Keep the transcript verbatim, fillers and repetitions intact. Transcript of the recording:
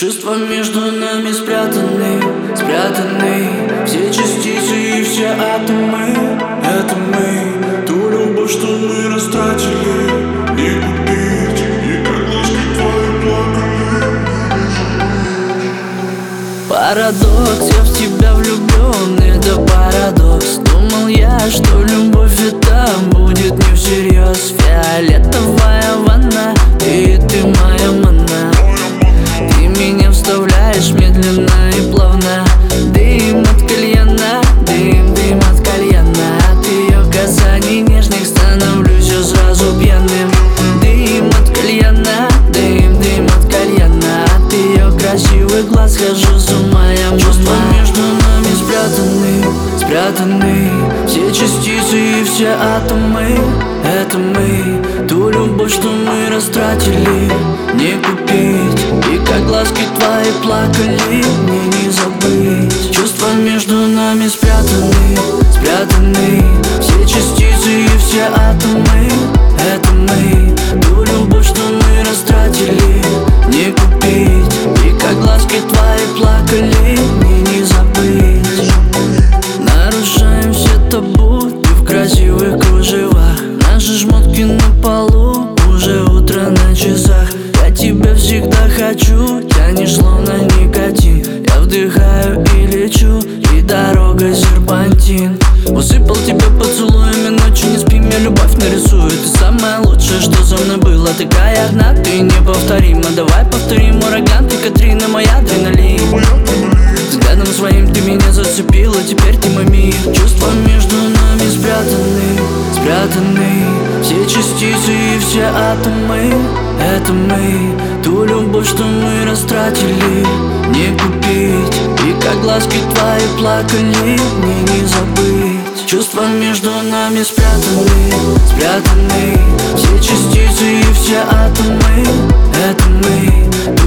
Чувства между нами спрятаны, спрятаны. Все частицы и все атомы. Это мы, ту любовь, что мы растратили, не купить. И как глазки твои плакали. Парадокс, я в тебя влюблен, это парадокс. Думал я, что любовь это будет не всерьез. Фиолетовая ванна, и ты моя манна. Ты меня вставляешь медленно и плавно. Дым от кальяна, дым, дым от кальяна. От ее касаний нежных становлюсь я сразу пьяным. Дым от кальяна, дым, дым от кальяна. От ее красивых глаз схожу с ума я, мама. Чувства между нами спрятаны, спрятаны. Все частицы и все атомы. Это мы, ту любовь, что мы растратили, не купить. И как глазки твои плакали, мне не забыть. Чувства между нами спрятаны, спрятаны. Все частицы и все атомы. Это мы, ту любовь, что мы растратили, не купить. И как глазки твои плакали, мне не забыть. Нарушаем все табу, ты в красивых кружевах. Наши шмотки на полу, уже утро на часах. Я тебя всегда хочу, тянешь словно никотин. Я вдыхаю и лечу, и дорога серпантин. Усыпал тебя поцелуями, ночью не спим, я любовь нарисую. Ты самое лучшее, что со мной было. Такая одна, ты неповторима. Давай повторим ураган, ты Катрина, мой адреналин. Взглядом своим ты меня зацепила, теперь ты мой мир. Чувства между нами спрятаны, спрятаны. Все частицы и все атомы. Это мы, ту любовь, что мы растратили, не купить. И как глазки твои плакали, мне не забыть. Чувства между нами спрятаны, спрятаны. Все частицы и все атомы. Это мы,